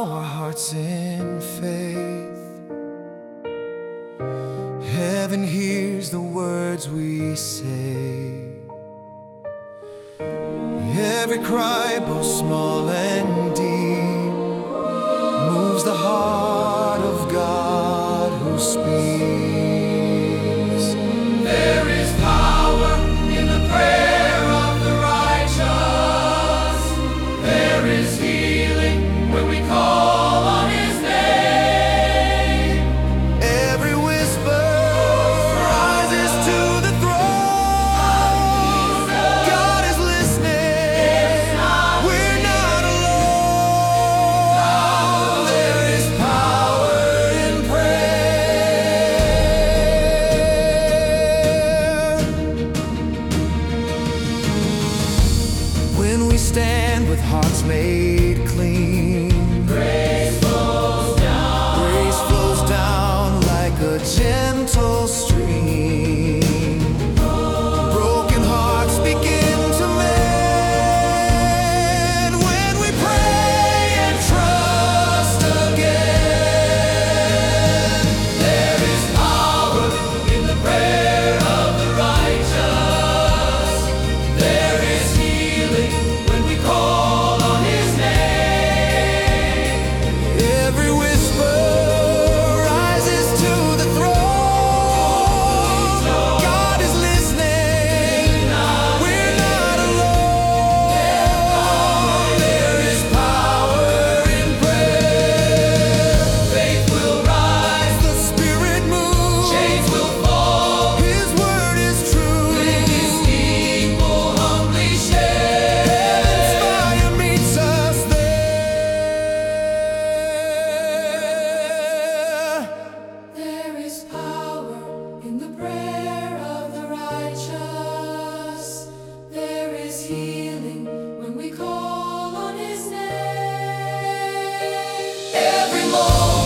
our hearts in faith. Heaven hears the words we say. Every cry, both small and deep, moves the heart of God who speaks. There is power in the prayer of the righteous. There is healing when we call on His name. Every whisper rises to the throne. God is listening. We're not alone. There is power in prayer. When we stand with hearts made clean, Grace flows down. grace flows down like a gentle stream. Broken hearts begin to mend when we pray and trust again. There is power in the prayer of the righteous. There is healing when we call on His name. Every whisper rises to the throne. God is listening. We're not alone. There is power in prayer. Faith will rise, The Spirit moves. chains will fall. His word is true. His people humbly share. Fire meets us there. There is power in the prayer of the righteous. There is healing when we call on His name. Every moment.